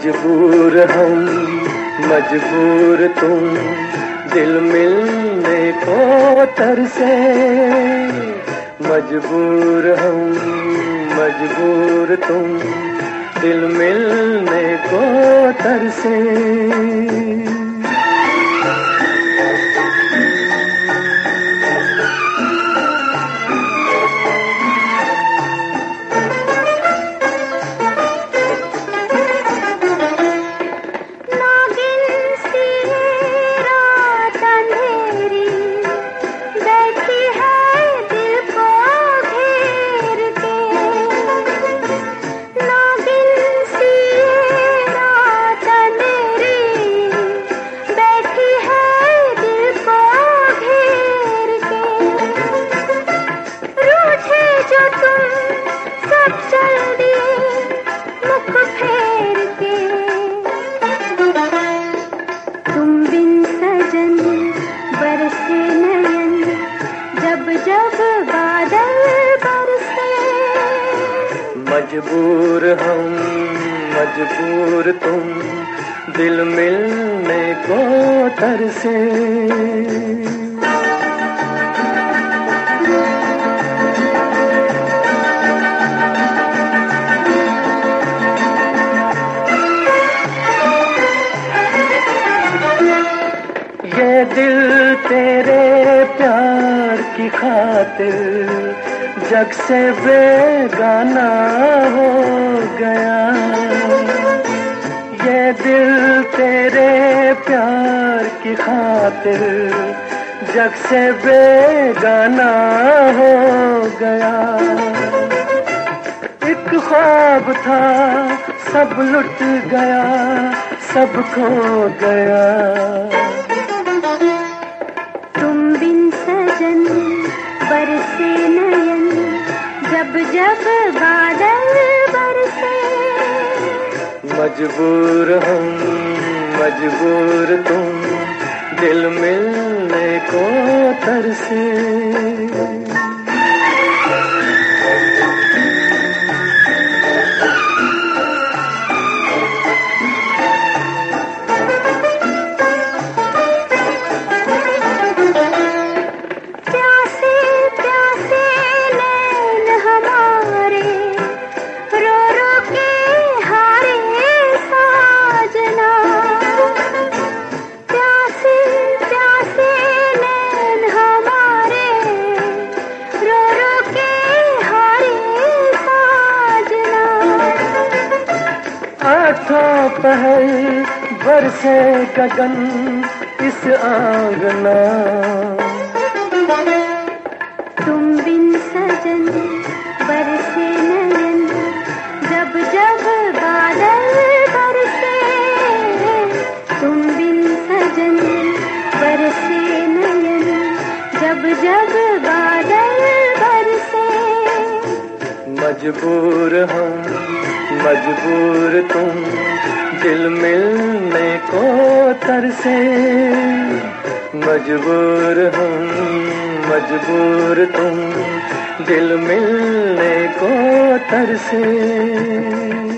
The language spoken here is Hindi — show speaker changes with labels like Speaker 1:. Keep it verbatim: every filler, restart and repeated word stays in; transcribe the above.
Speaker 1: मजबूर हम मजबूर तुम, दिल मिलने को तरसे। मजबूर हम मजबूर तुम, दिल मिलने को तरसे। मजबूर हम मजबूर तुम, दिल मिलने को तरसे। ये दिल तेरे प्यार की खातिर जग से बेगाना हो गया। ये दिल तेरे प्यार की खातिर जग से बेगाना हो गया। एक ख्वाब था सब लुट गया, सब खो गया।
Speaker 2: तुम बिन सजन बरसे नयन, जब जब बादल बरसे।
Speaker 1: मजबूर हम मजबूर तुम, दिल मिलने को तरसे। पहल बरसे गगन इस आंगना।
Speaker 2: तुम बिन सजन बरसे नयन, जब जब बादल बरसे। तुम बिन सजन बरसे नयन, जब जब बादल बरसे।
Speaker 1: मजबूर हम मजबूर तुम, दिल मिलने को तरसे। मजबूर हम मजबूर तुम, दिल मिलने को तरसे।